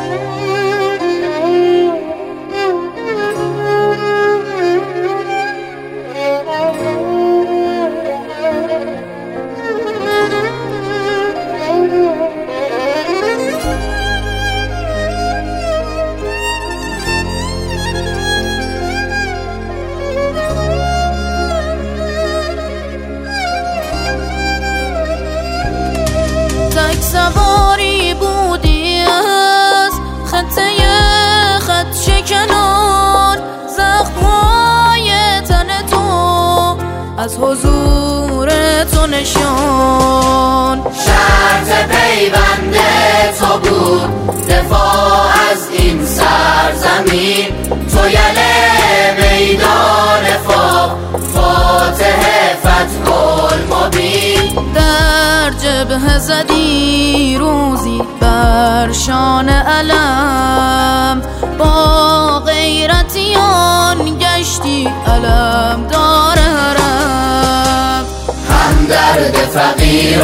تک سواری بودی از خطه خط شکنان، زخم‌های تن تو از حضور تو نشان. شرط پیوند تو بود دفاع از این سرزمین، تو یله میدان فاتح فتح المبین. در جبهه زدی روزی بر شان علم، با غیرتیان گشتی علم دار حرم. همدرد فقیران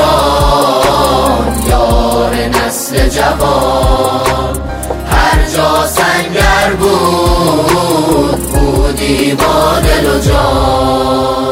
یار نسل جوان، هر جا سنگر بود بودی با دل و جان.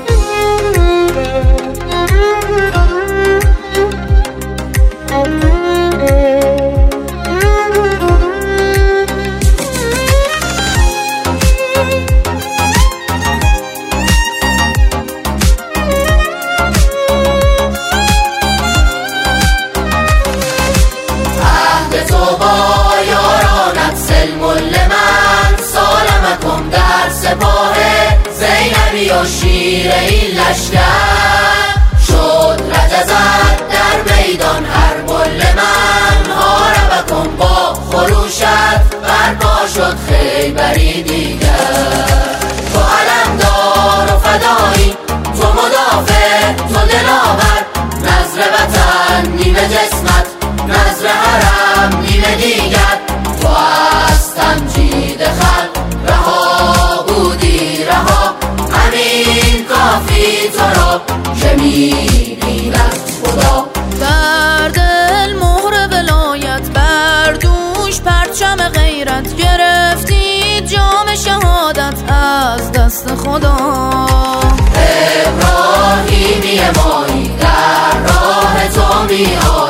و شیر این لشکر شد رجزت در میدان، هر مل من هارب کن با خروشت، برپا شد خیبری دیگر. تو علمدار و فدایی، تو مدافع، تو دلاور، نذر وطن نیمه جسمت، نذر حرم نیمه دیگر. تو از تمجید خلق رها بودی رها، همین کافی تو را که می‌بیند خدا. بر دل مهر ولایت، بر دوش پرچم غیرت، گرفتی جام شهادت از دست خدا. ابراهیمی مایی در راه تو می‌آید،